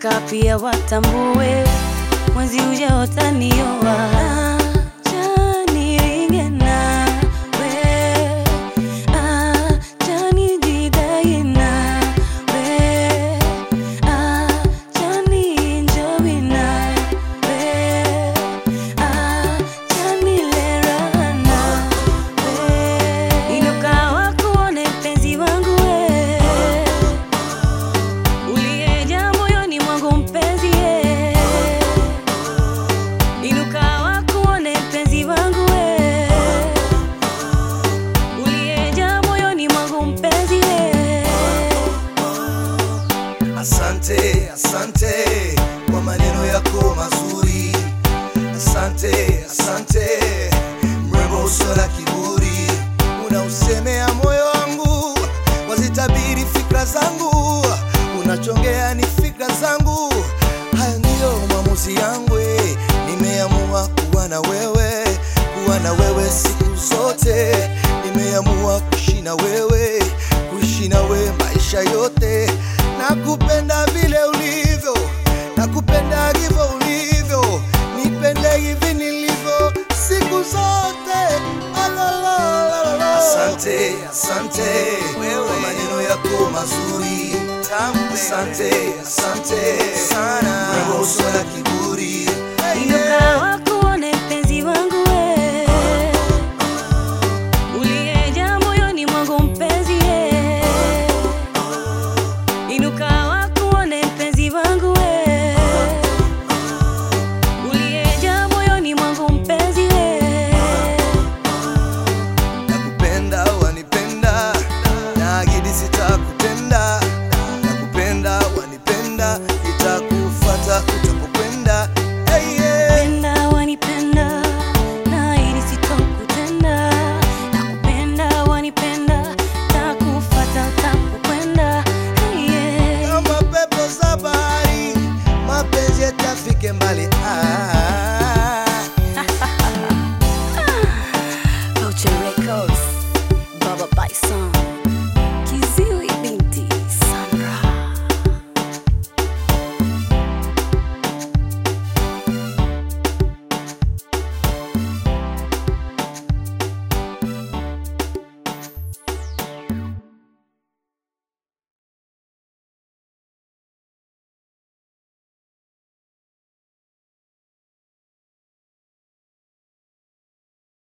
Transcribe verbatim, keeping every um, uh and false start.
nataka pia watambue mwenzi uje utanioa. Asante, asante kwa maneno yako mazuri. Asante, asante mrembo usio na kiburi. Unausemea moyo wangu, wazitabiri fikra zangu. Unachongea ni fikra zangu, haya ndiyo maamuzi yangu. Nimeamua kuwa na wewe, kuwa na wewe siku zote. Nimeamua kuishi na wewe, kuishi na wewe maisha yote. Nakupenda vile ulivyo, nakupenda hivyo ulivyo, nipende hivi nilivyo siku zote. Asante, asante kwa maneno yako mazuri. Asante, asante sana mrembo usio na kiburi.